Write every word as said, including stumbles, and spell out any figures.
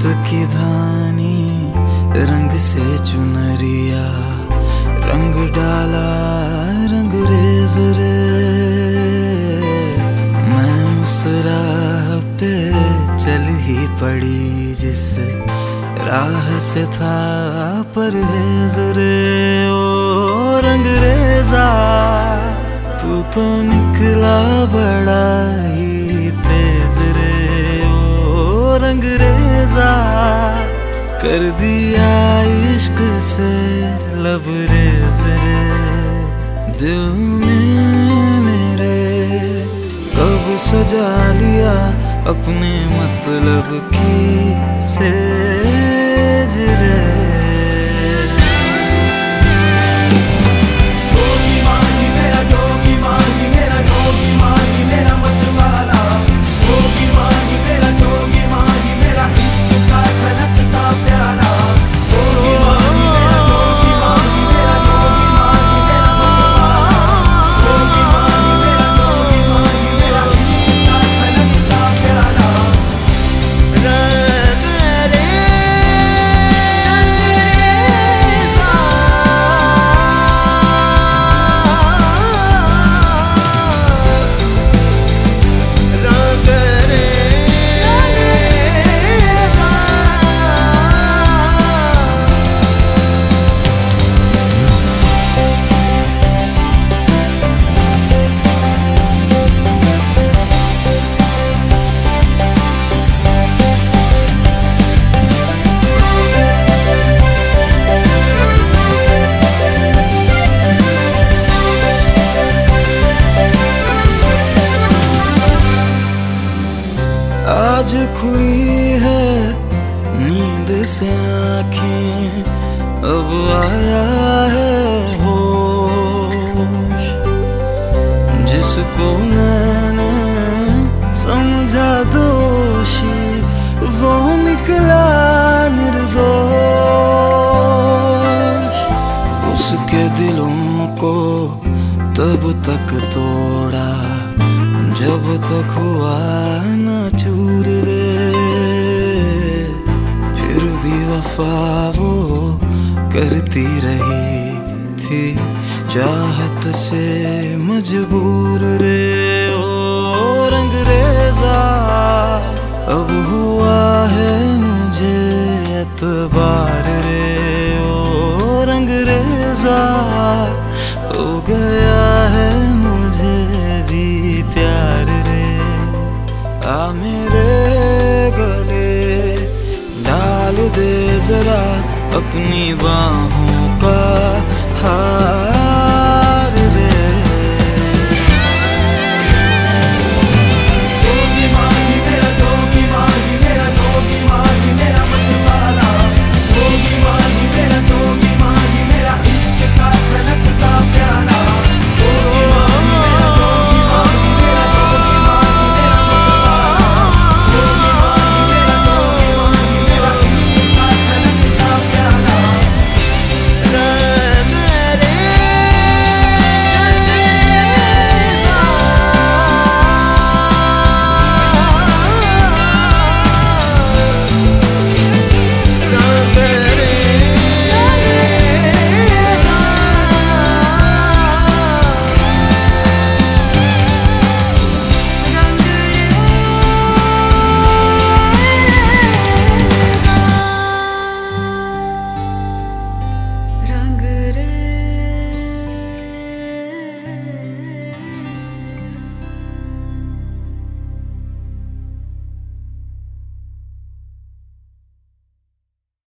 की धानी रंग से चुनरिया, रंग डाला रंग रेज रे। मैं उस राह पे चल ही पड़ी जिस राह से था परहेज रे। ओ रंग रेजा तू तो निकला बड़ा ही तेज रे। ओ रंग रेजा कर दिया इश्क से लबरेज रे। दिल में मेरे कब सजा लिया अपने मतलब की सेज रे। आज खुली है नींद से आँखें, अब आया है होश। जिसको मैंने समझा दोषी वो निकला निर्दोष। उसके दिलों को तब तक तोड़ा जब तक हुआ न चूर रे। फिर भी वफा वो करती रही थी चाहत से मजबूर रे। ओ रंग रेजा अब हुआ है मुझे एतबार रे। ओ रंग रेजा हो गया है मुझे भी प्यार रे। आ मेरे गले डाल दे जरा अपनी बाहों का हार।